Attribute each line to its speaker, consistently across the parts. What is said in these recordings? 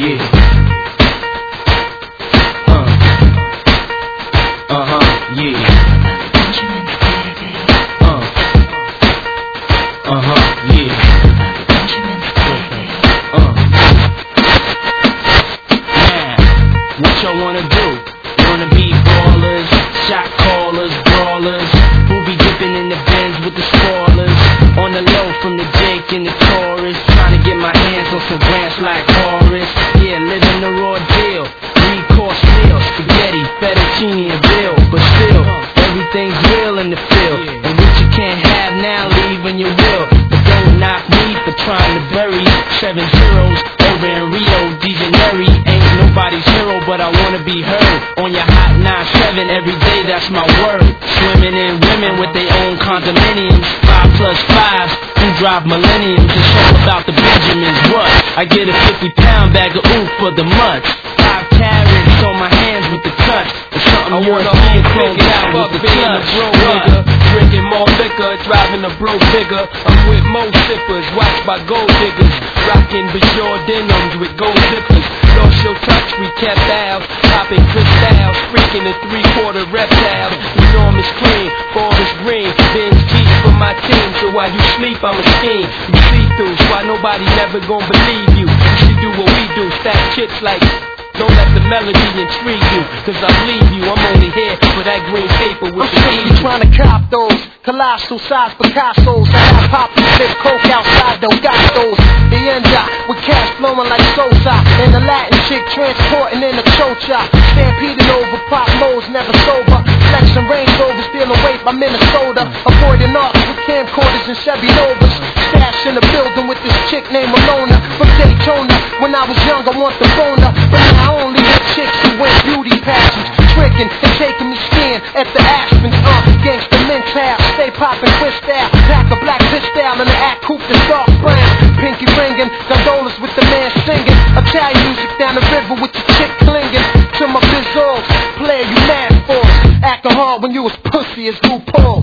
Speaker 1: Yeah. Yeah. Yeah. Now, what y'all wanna do? Wanna be ballers, shot callers, brawlers, who be dipping in the Benz with the spoilers, on the low from the Jake and the Taurus, trying to get my hands on some grants like Horace. Yeah, living the raw deal, 3-course meal, spaghetti, fettuccine and bill, but still, everything's real in the field, and what you can't have now, leave when you will. But don't knock me for trying to bury 7 zeros over in Rio de Janeiro. Ain't nobody's hero, but I wanna be heard on your hot 9-7 every day. That's my word. Swimming in women with their own condominiums, 5+5s who drive millenniums. It's all about the Benjamins. What? I get a 50-pound bag of oof for the mutts. 5 carats on my hands with the cuts. It's something I wanna hold closed out with the clutch.
Speaker 2: Drinking more liquor, driving a blow bigger. I'm with mo sippers, watched by gold diggers. Rocking Bajor denims with gold zippers. Lost your touch, we kept ours. Popping crystals, freaking the 3-quarter reptiles. Enormous cream, forest green. Benz G for my team, so while you sleep, I'm a scheme. You see through, so why nobody never gonna believe you. You should do what we do, stack chicks like. Don't let the melody intrigue you, cause I leave you. I'm only here for that green paper with the
Speaker 3: I'm trying to cop those colossal size Picassos. I have poppy flip coke outside, though got those. The end with cash flowing like Sosa, and the Latin chick transporting in a chocha. Stampeding over pop modes, never sober. Flexing Range Rovers, stealing weight by Minnesota. Avoiding arcs with camcorders and Chevy Novas. Stash in the building with this chick named Malona from Daytona. When I was young, I want the boner, but now I only hit chicks who wear beauty pageants, tricking and taking me skiing at the Aspens. Gangsta mental, stay poppin' twist out, pack a black pistol and the act coupe that's dark brown. Pinky ringing, gondolas with the man singing. Italian music down the river with the chick clinging to my bizzles. Player, you mad force, acting hard when you was pussy as RuPaul.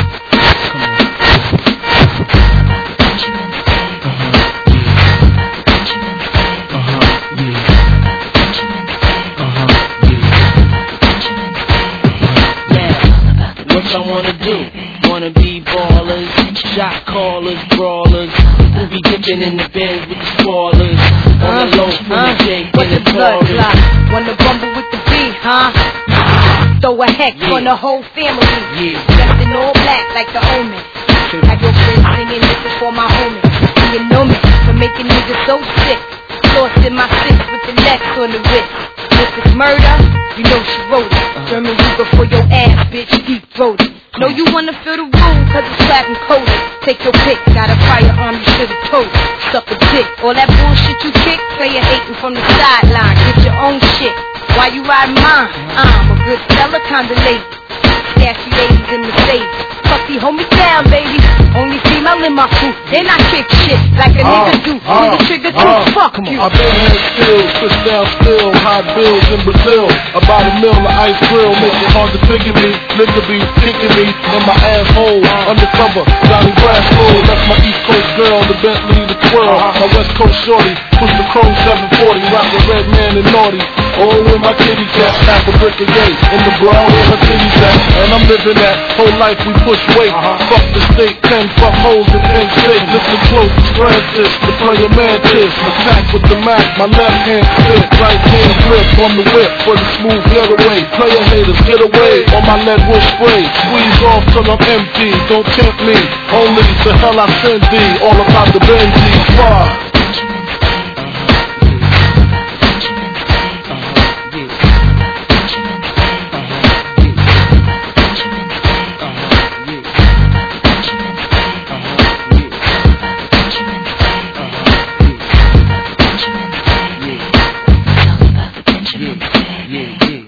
Speaker 1: I wanna do, wanna be ballers, shot callers, brawlers, who be dipping in the Benz with the spoilers, on the low from the Jake and the Taurus.
Speaker 4: Wanna bumble with the B, huh? Throw a hex on the whole family, dressed in all black like the Omen. Have your friends singing this is for my homie. And you know me for making niggas so sick. Lost in my six with the Lex on the wrist. If it's murder, you know she wrote it. German Ruger for your ass, bitch, deep throated. Know you wanna feel the room, cause it's platinum coated. Take your pick, got a firearm, you should've told it. Suck a dick, all that bullshit you kick, player hating from the sideline. Get your own shit, why you riding mine? I'm a good fella, kinda lady. Nasty ladies in Mercedes. Puffy, hold me down, baby. Only female in my crew. Then I kick shit like a nigga do. Pull the trigger too, fuck you.
Speaker 5: I been head still, sit down still, high bills in Brazil. About a mill of ice grill, make it hard to figure me. Nigga be kicking me in my asshole. Undercover, Johnny Brasco. That's my East Coast girl, the Bentley, the twirl. My West Coast shorty, push the chrome 740, rock the red man and naughty. Oh, with my kitty cat, half a brick a gate. In the bra with my titties at, and I'm living that whole life we push weight. Fuck the state, 10 fuck holes and 10 steak. Listen close, Francis, the player mantis. Attack with the Mac, my left hand spit, right hand grip on the whip for the smooth getaway. Player haters, get away on my lead wood spray. Squeeze off till I'm empty, don't tempt me. Only to hell I send thee, all about the Benji. Fuck.